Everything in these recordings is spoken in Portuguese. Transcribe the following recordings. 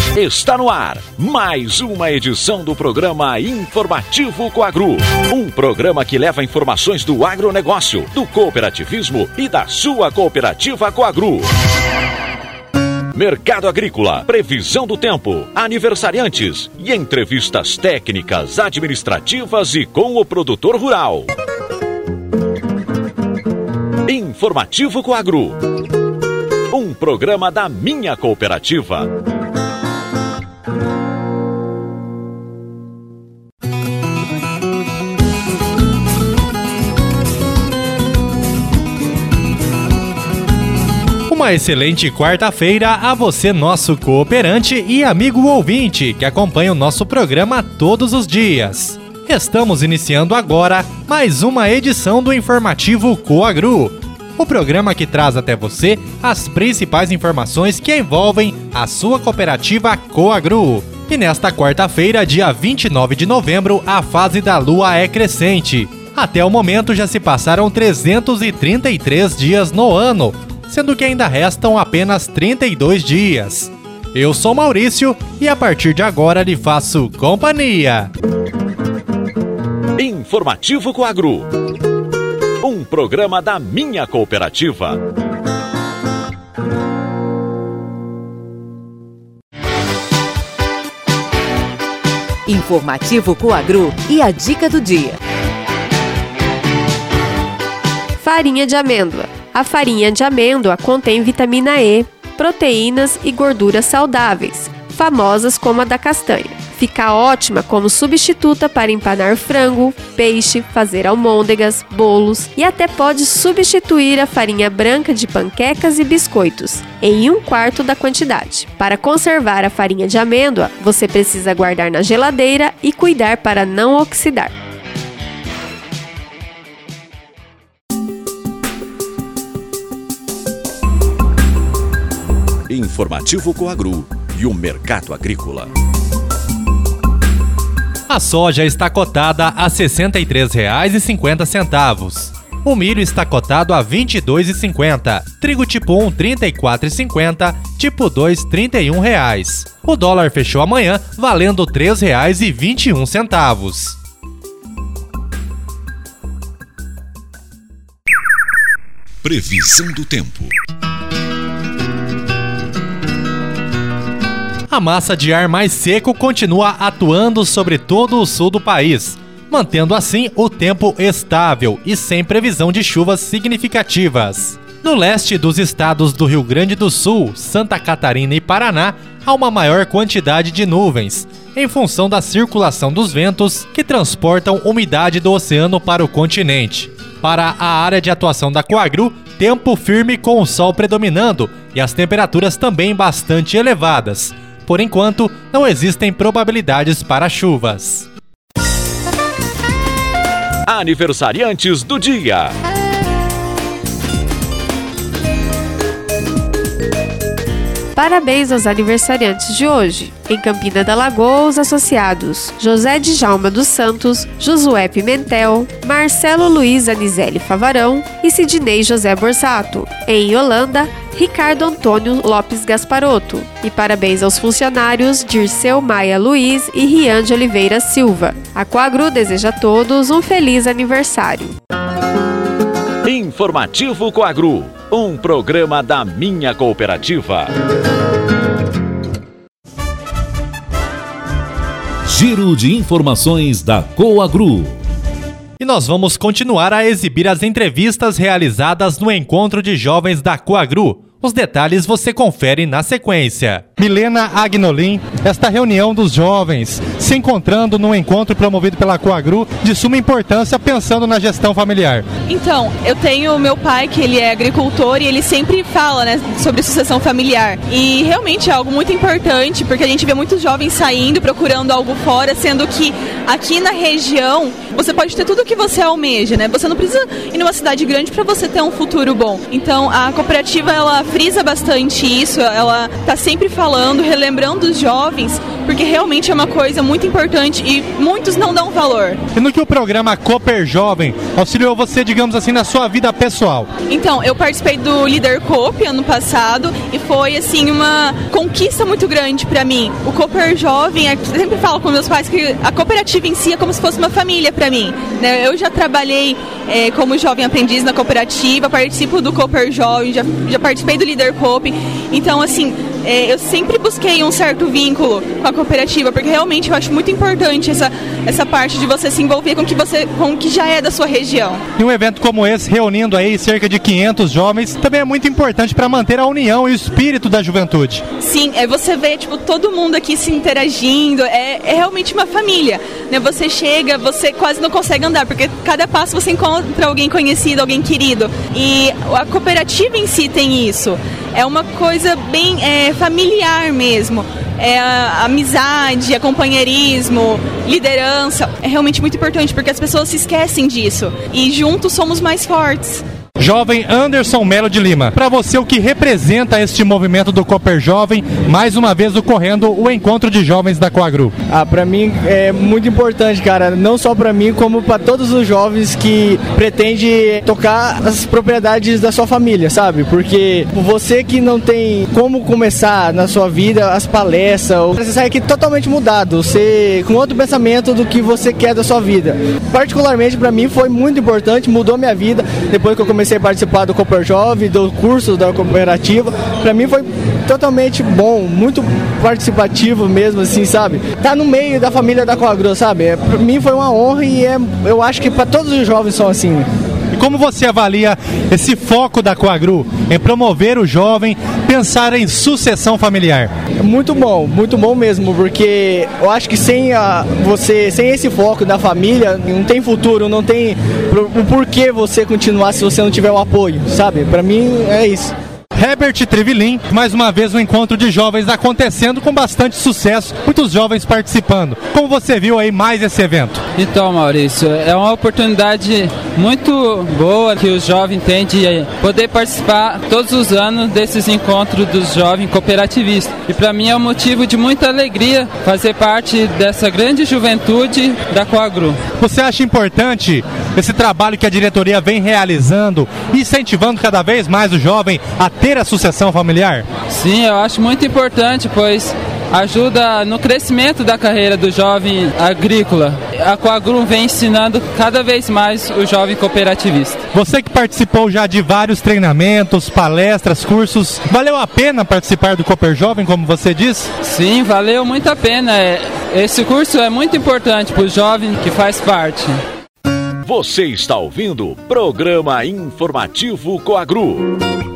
Está no ar mais uma edição do programa Informativo Coagru. Um programa que leva informações do agronegócio, do cooperativismo e da sua cooperativa Coagru. Mercado agrícola, previsão do tempo, aniversariantes e entrevistas técnicas, administrativas e com o produtor rural. Informativo Coagru. Um programa da minha cooperativa. Uma excelente quarta-feira a você, nosso cooperante e amigo ouvinte que acompanha o nosso programa todos os dias. Estamos iniciando agora mais uma edição do Informativo Coagru, o programa que traz até você as principais informações que envolvem a sua cooperativa Coagru. E nesta quarta-feira, dia 29 de novembro, a fase da lua é crescente. Até o momento já se passaram 333 dias no ano, sendo que ainda restam apenas 32 dias. Eu sou Maurício e a partir de agora lhe faço companhia. Informativo Coagru. Um programa da minha cooperativa. Informativo Coagru e a dica do dia. Farinha de amêndoa. A farinha de amêndoa contém vitamina E, proteínas e gorduras saudáveis, famosas como a da castanha. Fica ótima como substituta para empanar frango, peixe, fazer almôndegas, bolos e até pode substituir a farinha branca de panquecas e biscoitos, em 1/4 da quantidade. Para conservar a farinha de amêndoa, você precisa guardar na geladeira e cuidar para não oxidar. Informativo Coagru e o mercado agrícola. A soja está cotada a R$ 63,50. O milho está cotado a R$ 22,50. Trigo tipo 1, R$ 34,50. Tipo 2, R$ 31. O dólar fechou amanhã valendo R$ 3,21. Previsão do tempo. A massa de ar mais seco continua atuando sobre todo o sul do país, mantendo assim o tempo estável e sem previsão de chuvas significativas. No leste dos estados do Rio Grande do Sul, Santa Catarina e Paraná, há uma maior quantidade de nuvens, em função da circulação dos ventos que transportam umidade do oceano para o continente. Para a área de atuação da Coagru, tempo firme com o sol predominando e as temperaturas também bastante elevadas. Por enquanto, não existem probabilidades para chuvas. Aniversariantes do dia. Parabéns aos aniversariantes de hoje. Em Campina da Lagoa, os associados José Djalma dos Santos, Josué Pimentel, Marcelo Luiz Anizelli Favarão e Sidney José Borsato. Em Holanda, Ricardo Antônio Lopes Gasparotto. E parabéns aos funcionários Dirceu Maia Luiz e Rian de Oliveira Silva. A Coagru deseja a todos um feliz aniversário. Informativo Coagru, um programa da minha cooperativa. Giro de informações da Coagru. E nós vamos continuar a exibir as entrevistas realizadas no encontro de jovens da Coagru. Os detalhes você confere na sequência. Milena Agnolin, esta reunião dos jovens se encontrando num encontro promovido pela Coagru de suma importância pensando na gestão familiar. Então, eu tenho meu pai que ele é agricultor e ele sempre fala, né, sobre sucessão familiar. E realmente é algo muito importante porque a gente vê muitos jovens saindo, procurando algo fora, sendo que aqui na região você pode ter tudo o que você almeja, né? Você não precisa ir numa cidade grande para você ter um futuro bom. Então, a cooperativa, ela frisa bastante isso, ela tá sempre falando, relembrando os jovens, porque realmente é uma coisa muito importante e muitos não dão valor. E no que o programa Cooper Jovem auxiliou você, digamos assim, na sua vida pessoal? Então, eu participei do Líder Coop ano passado e foi, assim, uma conquista muito grande para mim. O Cooper Jovem, eu sempre falo com meus pais que a cooperativa em si é como se fosse uma família para mim, né? Eu já trabalhei como jovem aprendiz na cooperativa, participo do Cooper Jovem, já participei do Líder Coop. Então, assim, eu sempre busquei um certo vínculo com a cooperativa, porque realmente eu acho muito importante essa parte de você se envolver com o que já é da sua região. E um evento como esse, reunindo aí cerca de 500 jovens, também é muito importante para manter a união e o espírito da juventude. Sim, você vê, todo mundo aqui se interagindo, é realmente uma família, né? Você chega, você quase não consegue andar, porque cada passo você encontra alguém conhecido, alguém querido. E a cooperativa em si tem isso. É uma coisa bem familiar mesmo. A amizade, a companheirismo, liderança. É realmente muito importante, porque as pessoas se esquecem disso. E juntos somos mais fortes. Jovem Anderson Melo de Lima, para você o que representa este movimento do Cooper Jovem, mais uma vez ocorrendo o encontro de jovens da Coagru? Para mim é muito importante, cara, não só para mim, como para todos os jovens que pretendem tocar as propriedades da sua família, sabe? Porque você que não tem como começar na sua vida as palestras, você sai aqui totalmente mudado, você com outro pensamento do que você quer da sua vida. Particularmente para mim foi muito importante, mudou minha vida depois que eu comecei a participar do Cooper Jovem, do curso da cooperativa. Para mim foi totalmente bom, muito participativo mesmo, assim, sabe? Tá no meio da família da Coagru, sabe? Para mim foi uma honra e eu acho que para todos os jovens são assim. E como você avalia esse foco da Coagru em promover o jovem, pensar em sucessão familiar? Muito bom mesmo, porque eu acho que sem esse foco da família, não tem futuro, não tem o porquê você continuar se você não tiver o apoio, sabe? Pra mim é isso. Herbert Trivelin, mais uma vez um encontro de jovens acontecendo com bastante sucesso, muitos jovens participando. Como você viu aí mais esse evento? Então, Maurício, é uma oportunidade muito boa que o jovem tem de poder participar todos os anos desses encontros dos jovens cooperativistas. E para mim é um motivo de muita alegria fazer parte dessa grande juventude da Coagru. Você acha importante esse trabalho que a diretoria vem realizando, incentivando cada vez mais o jovem a ter a sucessão familiar? Sim, eu acho muito importante, pois ajuda no crescimento da carreira do jovem agrícola. A Coagru vem ensinando cada vez mais o jovem cooperativista. Você que participou já de vários treinamentos, palestras, cursos, valeu a pena participar do Cooper Jovem, como você disse? Sim, valeu muito a pena. Esse curso é muito importante para o jovem que faz parte. Você está ouvindo o Programa Informativo Coagru.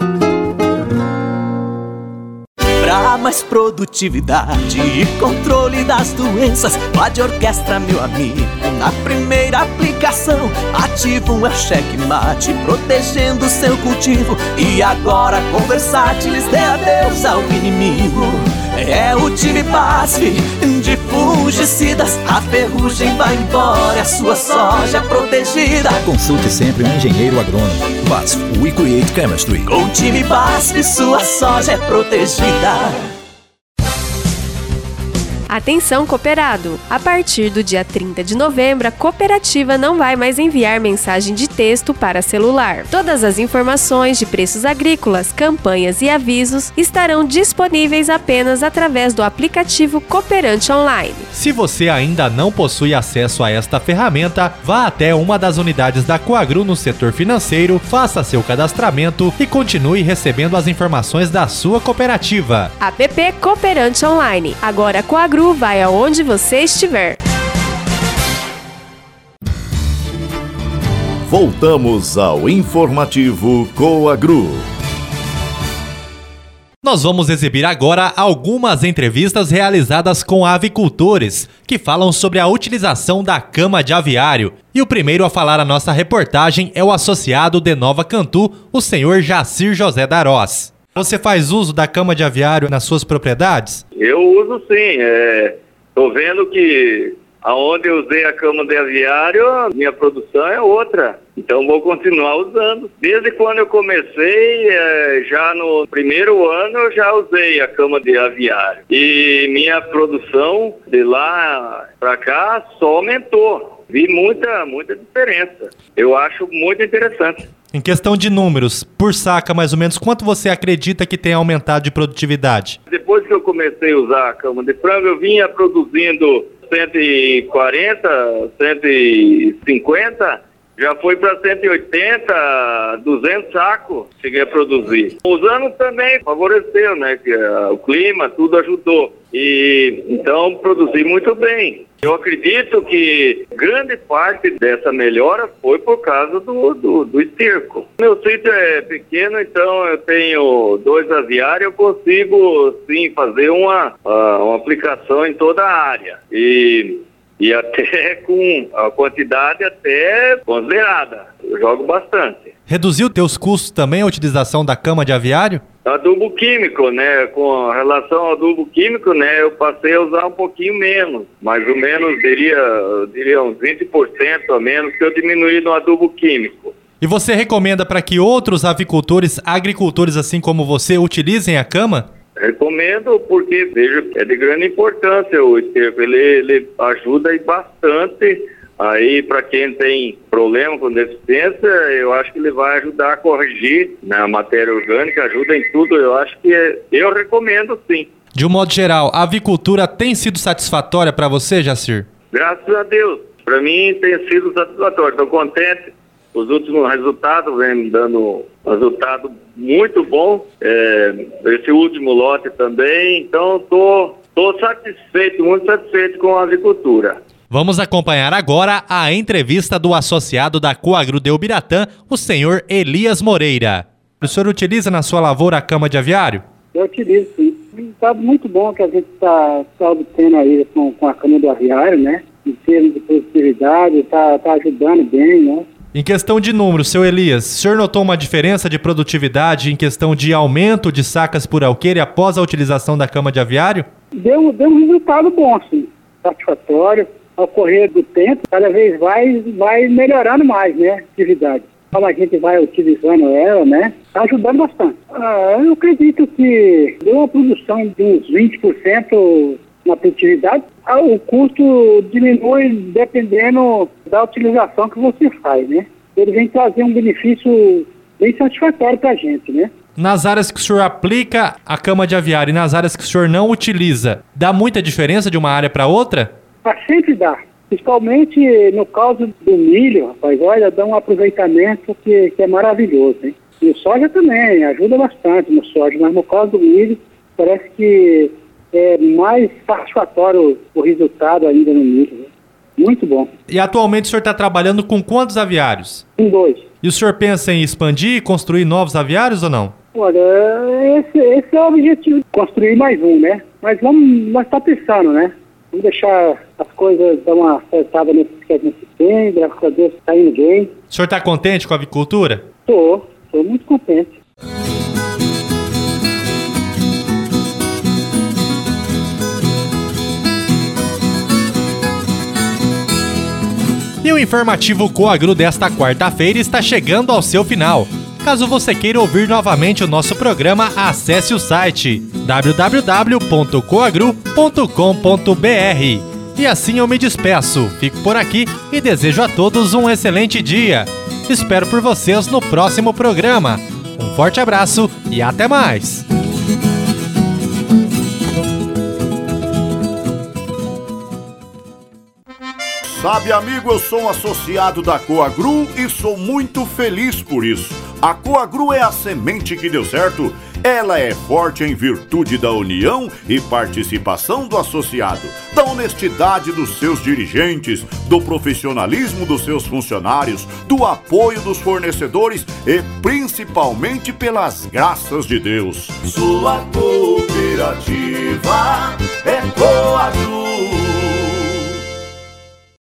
Pra mais produtividade e controle das doenças, Vade Orquestra, meu amigo, na primeira aplicação. Ativo é o checkmate, protegendo seu cultivo. E agora com Versátilis dê adeus ao inimigo. É o time BASF de fungicidas, a ferrugem vai embora, a sua soja protegida. Consulte sempre um engenheiro agrônomo. BASF, We Create Chemistry. Com o time BASF, sua soja é protegida. Atenção, cooperado! A partir do dia 30 de novembro, a cooperativa não vai mais enviar mensagem de texto para celular. Todas as informações de preços agrícolas, campanhas e avisos estarão disponíveis apenas através do aplicativo Cooperante Online. Se você ainda não possui acesso a esta ferramenta, vá até uma das unidades da Coagru no setor financeiro, faça seu cadastramento e continue recebendo as informações da sua cooperativa. App Cooperante Online. Agora a Coagru vai aonde você estiver. Voltamos ao informativo Coagru. Nós vamos exibir agora algumas entrevistas realizadas com avicultores que falam sobre a utilização da cama de aviário. E o primeiro a falar a nossa reportagem é o associado de Nova Cantu, o senhor Jacir José Darós. Você faz uso da cama de aviário nas suas propriedades? Eu uso sim. Estou vendo que Aonde eu usei a cama de aviário, minha produção é outra. Então vou continuar usando. Desde quando eu comecei, já no primeiro ano eu já usei a cama de aviário. E minha produção de lá para cá só aumentou. Vi muita diferença. Eu acho muito interessante. Em questão de números, por saca mais ou menos, quanto você acredita que tem aumentado de produtividade? Depois que eu comecei a usar a cama de frango, eu vinha produzindo 140, 150, já foi para 180, 200 sacos, cheguei a produzir. Os anos também favoreceu, né, que o clima, tudo ajudou. E então produzi muito bem. Eu acredito que grande parte dessa melhora foi por causa do esterco. Meu sítio é pequeno, então eu tenho 2 aviários, eu consigo sim fazer uma aplicação em toda a área. E até com a quantidade até considerada. Eu jogo bastante. Reduziu teus custos também a utilização da cama de aviário? Adubo químico, né? Com relação ao adubo químico, né? Eu passei a usar um pouquinho menos. Mais ou menos, diria uns 20% a menos que eu diminuí no adubo químico. E você recomenda para que outros avicultores, agricultores assim como você, utilizem a cama? Recomendo porque vejo que é de grande importância o esterco. Ele ajuda bastante. Aí, para quem tem problema com deficiência, eu acho que ele vai ajudar a corrigir na matéria orgânica, ajuda em tudo. Eu acho que eu recomendo sim. De um modo geral, a avicultura tem sido satisfatória para você, Jacir? Graças a Deus. Para mim tem sido satisfatório. Estou contente. Os últimos resultados vêm me dando um resultado muito bom. Esse último lote também. Então, estou satisfeito, muito satisfeito com a avicultura. Vamos acompanhar agora a entrevista do associado da Coagru de Ubiratã, o senhor Elias Moreira. O senhor utiliza na sua lavoura a cama de aviário? Eu utilizo, sim. Está muito bom que a gente está obtendo aí com a cama do aviário, né? Em termos de produtividade, está ajudando bem, né? Em questão de números, seu Elias, o senhor notou uma diferença de produtividade em questão de aumento de sacas por alqueire após a utilização da cama de aviário? Deu um resultado bom, sim. Satisfatório. Ao correr do tempo, cada vez vai melhorando mais, né, a atividade. Como a gente vai utilizando ela, né, está ajudando bastante. Eu acredito que deu uma produção de uns 20% na produtividade. O custo diminui dependendo da utilização que você faz, né. Ele vem trazer um benefício bem satisfatório para a gente, né. Nas áreas que o senhor aplica a cama de aviário e nas áreas que o senhor não utiliza, dá muita diferença de uma área para outra? Sempre dá. Principalmente no caso do milho, rapaz, olha, dá um aproveitamento que é maravilhoso, hein? E o soja também, ajuda bastante no soja, mas no caso do milho, parece que é mais satisfatório o resultado ainda no milho, né? Muito bom. E atualmente o senhor está trabalhando com quantos aviários? Com 2. E o senhor pensa em expandir e construir novos aviários ou não? Olha, esse é o objetivo, construir mais um, né? Mas nós estamos pensando, né? Vamos deixar as coisas dar uma acertada nesse que a gente tem, graças a Deus está indo bem. O senhor está contente com a avicultura? Estou muito contente. E o informativo Coagru desta quarta-feira está chegando ao seu final. Caso você queira ouvir novamente o nosso programa, acesse o site www.coagru.com.br. E assim eu me despeço, fico por aqui e desejo a todos um excelente dia. Espero por vocês no próximo programa. Um forte abraço e até mais! Sabe, amigo, eu sou um associado da Coagru e sou muito feliz por isso. A Coagru é a semente que deu certo. Ela é forte em virtude da união e participação do associado, da honestidade dos seus dirigentes, do profissionalismo dos seus funcionários, do apoio dos fornecedores e principalmente pelas graças de Deus. Sua cooperativa é Coagru.